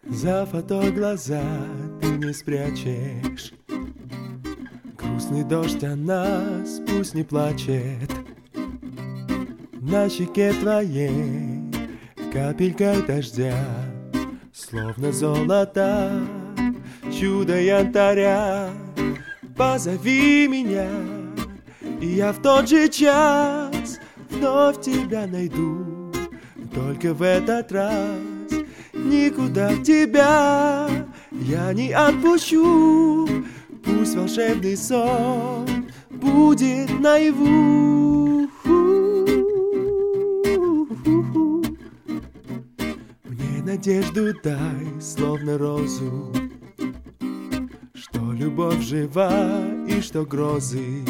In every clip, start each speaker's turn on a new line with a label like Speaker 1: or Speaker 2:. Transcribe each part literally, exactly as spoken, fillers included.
Speaker 1: За фото глаза ты не спрячешь. Грустный дождь о нас пусть не плачет. На щеке твоей капелькой дождя, словно золото, чудо янтаря. Позови меня, и я в тот же час вновь тебя найду. Только в этот раз никуда тебя я не отпущу. Пусть волшебный сон будет наяву. Мне надежду дай, словно розу, что любовь жива и что грозы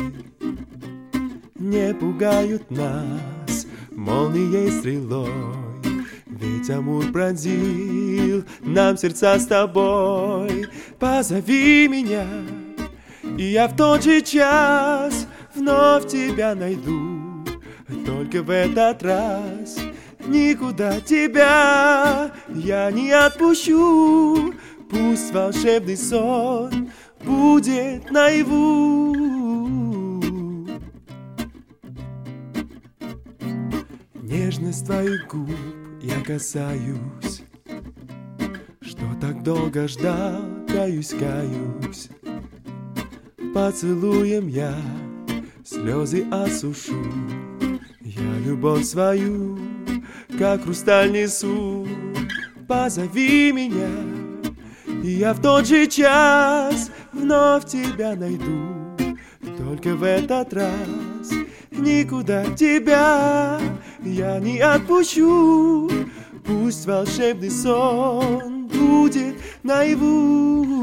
Speaker 1: не пугают нас молнией стрелой. Ведь Амур пронзил нам сердца с тобой. Позови меня, и я в тот же час вновь тебя найду. Только в этот раз никуда тебя я не отпущу. Пусть волшебный сон будет наяву. Нежность твоих губ я касаюсь, что так долго ждал, каюсь, каюсь. Поцелуем я слезы осушу. Я любовь свою, как хрусталь несу. Позови меня, и я в тот же час вновь тебя найду. Только в этот раз никуда тебя я не отпущу. Пусть волшебный сон будет наяву.